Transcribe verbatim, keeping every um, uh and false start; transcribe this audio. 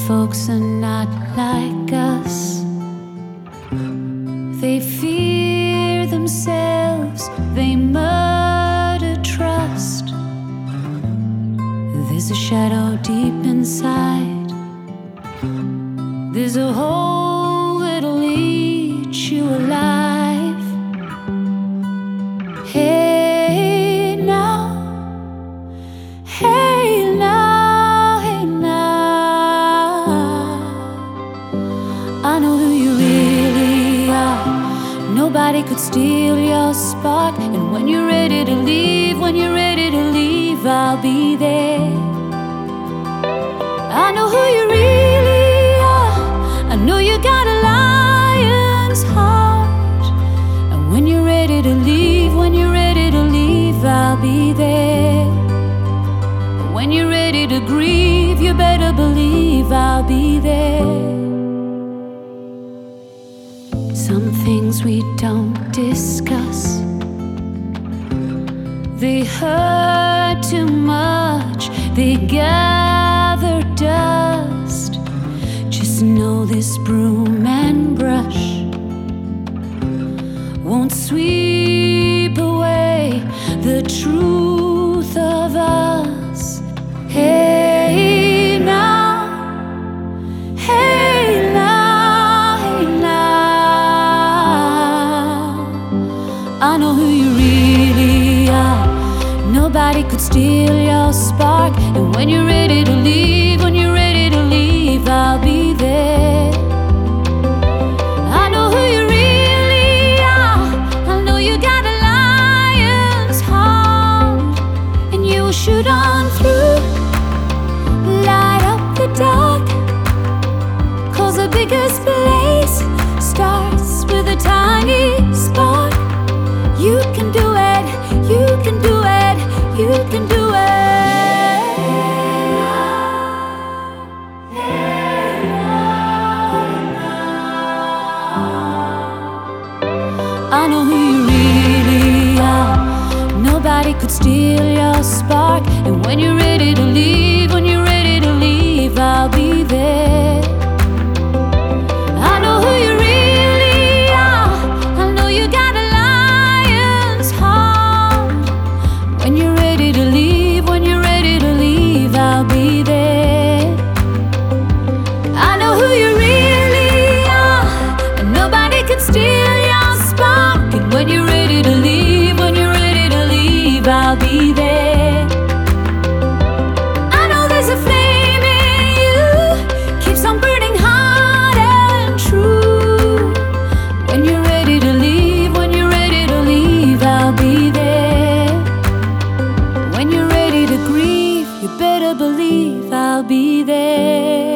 folks are not like us. They fear themselves, they murder trust. There's a shadow deep inside. There's a hole that'll eat you alive. Hey now, hey now, hey now. I know who you really are. Nobody could steal your spark. And when you're ready to leave, when you're ready to leave, I'll be there. I know who you really are. I know you got a lion's heart. And when you're ready to leave, when you're ready to leave, I'll be there. When you're ready to grieve, you better believe I'll be there. Some things we don't discuss, they hurt too much, they gather dust. Just know this broom and brush won't sweep away the truth of us. Hey now, hey now, hey now. I know who you really are. Nobody could steal your spark. And when you're ready to leave, when you're ready to leave, I'll be there. I know who you really are. I know you got a lion's heart. And you will shoot on through, light up the dark. 'Cause the biggest blaze starts with a tiny spark. You can do it, you can do it, you can do it. I know who you really are. Nobody could steal your spark. And when you're ready to leave, when you're ready to leave, I'll be there. I know who you really are. I know you got a lion's heart. When you're ready to leave, when you're ready to leave, I'll be there. I know who you really are. And nobody can steal your spark. And when you're ready to leave, when you're ready to leave, I'll be there. I know there's a flame in you, keeps on burning hot and true. When you're ready to leave, when you're ready to leave, I'll be there. When you're ready to grieve, you better believe I'll be there.